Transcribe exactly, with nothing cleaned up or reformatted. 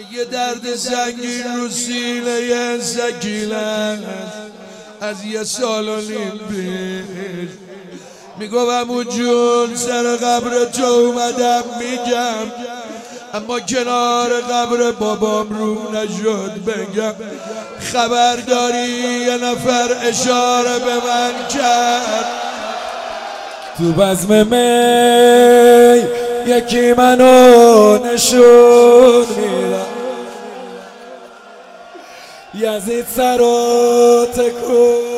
یه درد سنگین رو سینه سکینه از یه سال و نیم پیش. میگم اون جون سر قبر تو اومدم میگم، اما کنار قبر بابام رو نشد بگم. خبر داری یه نفر اشاره به من کرد تو بزم می یکی منو نشون میدم، یزید سر و تکون